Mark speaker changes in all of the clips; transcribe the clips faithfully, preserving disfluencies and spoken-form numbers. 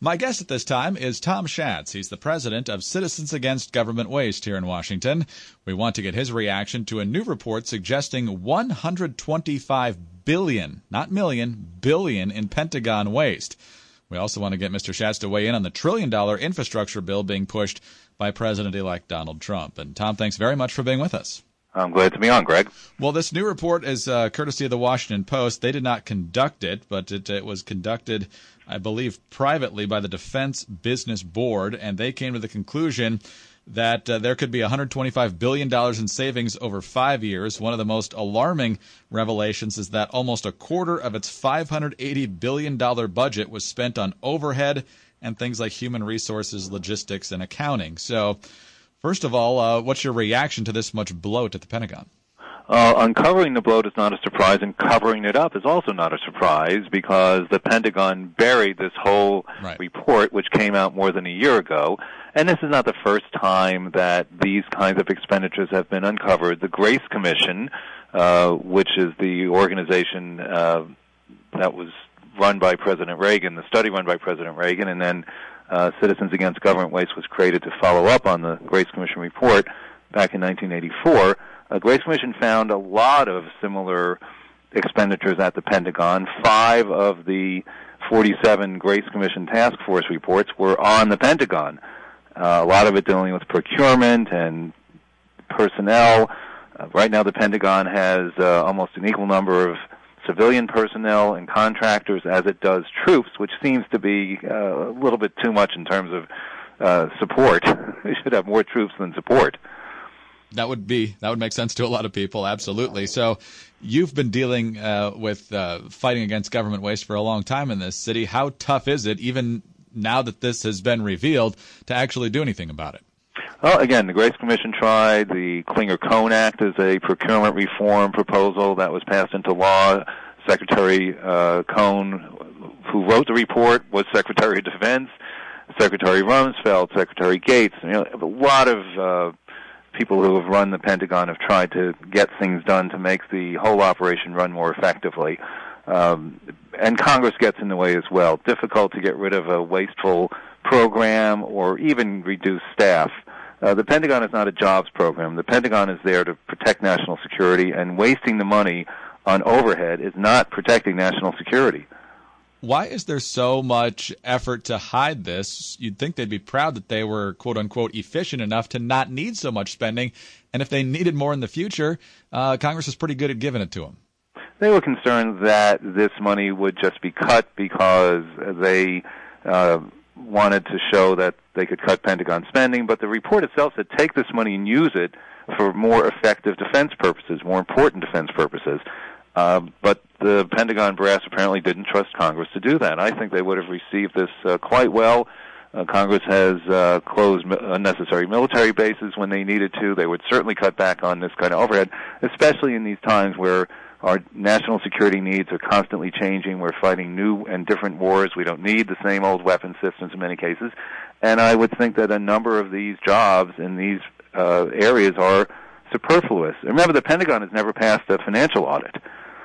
Speaker 1: My guest at this time is Tom Schatz. He's the president of Citizens Against Government Waste here in Washington. We want to get his reaction to a new report suggesting one hundred twenty-five billion dollars, not million, billion in Pentagon waste. We also want to get Mister Schatz to weigh in on the trillion-dollar infrastructure bill being pushed by President-elect Donald Trump. And Tom, thanks very much for being with us.
Speaker 2: I'm glad to be on, Greg.
Speaker 1: Well, this new report is uh, courtesy of the Washington Post. They did not conduct it, but it, it was conducted, I believe, privately by the Defense Business Board, and they came to the conclusion that uh, there could be one hundred twenty-five billion dollars in savings over five years. One of the most alarming revelations is that almost a quarter of its five hundred eighty billion dollars budget was spent on overhead and things like human resources, logistics, and accounting. So, first of all, uh, what's your reaction to this much bloat at the Pentagon?
Speaker 2: Uh, uncovering the bloat is not a surprise, and covering it up is also not a surprise because the Pentagon buried this whole
Speaker 1: right.
Speaker 2: report, which came out more than a year ago. And this is not the first time that these kinds of expenditures have been uncovered. The Grace Commission, uh, which is the organization uh, that was run by President Reagan, the study run by President Reagan, and then uh, Citizens Against Government Waste was created to follow up on the Grace Commission report back in nineteen eighty-four. The Grace Commission found a lot of similar expenditures at the Pentagon. Five of the forty-seven Grace Commission task force reports were on the Pentagon. Uh, a lot of it dealing with procurement and personnel. Uh, right now the Pentagon has uh, almost an equal number of civilian personnel and contractors as it does troops, which seems to be uh, a little bit too much in terms of uh, support. They should have more troops than support.
Speaker 1: That would be that would make sense to a lot of people, absolutely. So you've been dealing uh, with uh, fighting against government waste for a long time in this city. How tough is it, even now that this has been revealed, to actually do anything about it?
Speaker 2: Well, again, the Grace Commission tried. The Clinger-Cohn Act is a procurement reform proposal that was passed into law. Secretary uh, Cohn, who wrote the report, was Secretary of Defense. Secretary Rumsfeld, Secretary Gates. You know, a lot of uh, people who have run the Pentagon have tried to get things done to make the whole operation run more effectively. Um, and Congress gets in the way as well. Difficult to get rid of a wasteful program or even reduce staff. Uh, the Pentagon is not a jobs program. The Pentagon is there to protect national security, and wasting the money on overhead is not protecting national security.
Speaker 1: Why is there so much effort to hide this? You'd think they'd be proud that they were, quote-unquote, efficient enough to not need so much spending, and if they needed more in the future, uh, Congress is pretty good at giving it to them.
Speaker 2: They were concerned that this money would just be cut because they uh, wanted to show that they could cut Pentagon spending, but the report itself said take this money and use it for more effective defense purposes, more important defense purposes. Uh, but the Pentagon brass apparently didn't trust Congress to do that. I think they would have received this uh, quite well. Uh, Congress has uh, closed unnecessary military bases when they needed to. They would certainly cut back on this kind of overhead, especially in these times where our national security needs are constantly changing. We're fighting new and different wars. We don't need the same old weapon systems in many cases. And I would think that a number of these jobs in these uh, areas are superfluous. Remember, the Pentagon has never passed a financial audit.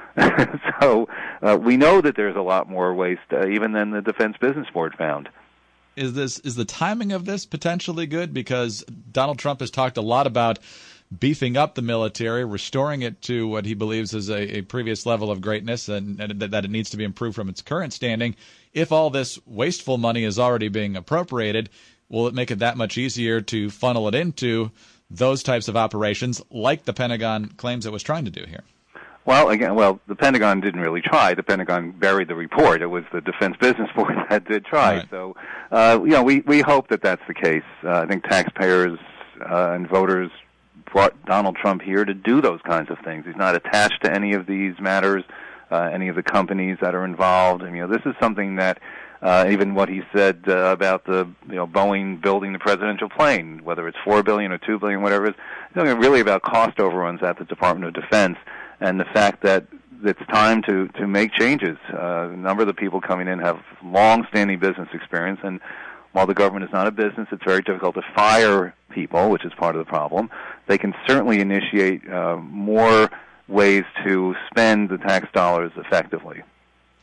Speaker 2: so uh, we know that there's a lot more waste, uh, even than the Defense Business Board found.
Speaker 1: Is this is the timing of this potentially good? Because Donald Trump has talked a lot about beefing up the military, restoring it to what he believes is a, a previous level of greatness, and, and that it needs to be improved from its current standing. If all this wasteful money is already being appropriated, will it make it that much easier to funnel it into those types of operations like the Pentagon claims it was trying to do here?
Speaker 2: Well, again, well, the Pentagon didn't really try. The Pentagon buried the report. It was the Defense Business Board that did try.
Speaker 1: Right.
Speaker 2: So, uh, you know, we, we hope that that's the case. Uh, I think taxpayers uh, and voters brought Donald Trump here to do those kinds of things. He's not attached to any of these matters, uh, any of the companies that are involved. And, you know, this is something that uh, even what he said uh, about the, you know, Boeing building the presidential plane, whether it's four billion dollars or two billion dollars, whatever it is, it's you know, really about cost overruns at the Department of Defense. And the fact that it's time to, to make changes. Uh, a number of the people coming in have long-standing business experience, and while the government is not a business, it's very difficult to fire people, which is part of the problem. They can certainly initiate uh, more ways to spend the tax dollars effectively.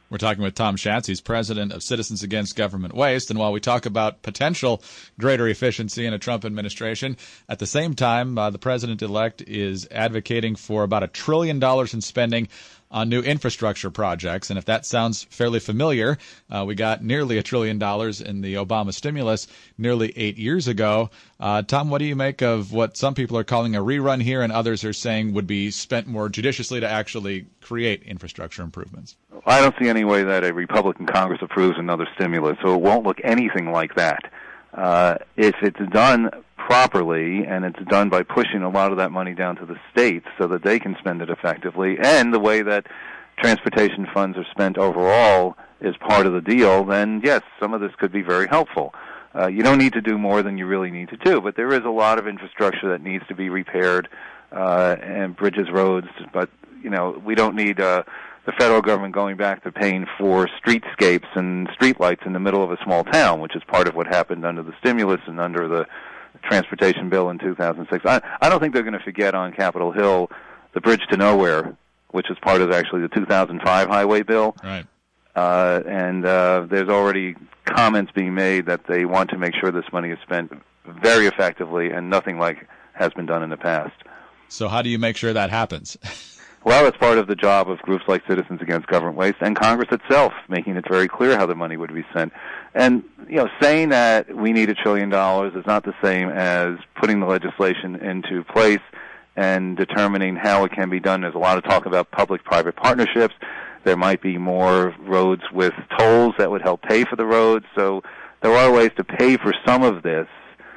Speaker 1: We're talking with Tom Schatz. He's president of Citizens Against Government Waste. And while we talk about potential greater efficiency in a Trump administration, at the same time, uh, the president-elect is advocating for about a trillion dollars in spending on new infrastructure projects. And if that sounds fairly familiar, uh, we got nearly a trillion dollars in the Obama stimulus nearly eight years ago. Uh, Tom, what do you make of what some people are calling a rerun here and others are saying would be spent more judiciously to actually create infrastructure improvements?
Speaker 2: I don't see any way that a Republican Congress approves another stimulus, so it won't look anything like that. Uh, if it's done properly, and it's done by pushing a lot of that money down to the states so that they can spend it effectively, and the way that transportation funds are spent overall is part of the deal, then yes, some of this could be very helpful. Uh, you don't need to do more than you really need to do, but there is a lot of infrastructure that needs to be repaired, uh, and bridges, roads, but, you know, we don't need uh, the federal government going back to paying for streetscapes and streetlights in the middle of a small town, which is part of what happened under the stimulus and under the transportation bill in two thousand six. I, I don't think they're going to forget on Capitol Hill the Bridge to Nowhere, which is part of actually the two thousand five highway bill.
Speaker 1: Right.
Speaker 2: Uh, and uh, there's already comments being made that they want to make sure this money is spent very effectively and nothing like has been done in the past.
Speaker 1: So how do you make sure that happens?
Speaker 2: Well, it's part of the job of groups like Citizens Against Government Waste and Congress itself, making it very clear how the money would be spent. And, you know, saying that we need a trillion dollars is not the same as putting the legislation into place and determining how it can be done. There's a lot of talk about public-private partnerships. There might be more roads with tolls that would help pay for the roads. So there are ways to pay for some of this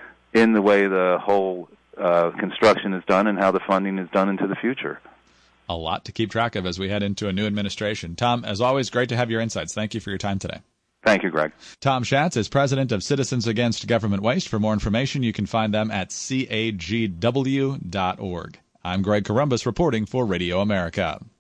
Speaker 2: in the way the whole uh, construction is done and how the funding is done into the future.
Speaker 1: A lot to keep track of as we head into a new administration. Tom, as always, great to have your insights. Thank you for your time today.
Speaker 2: Thank you, Greg.
Speaker 1: Tom Schatz is president of Citizens Against Government Waste. For more information, you can find them at C A G W dot org. I'm Greg Corombos reporting for Radio America.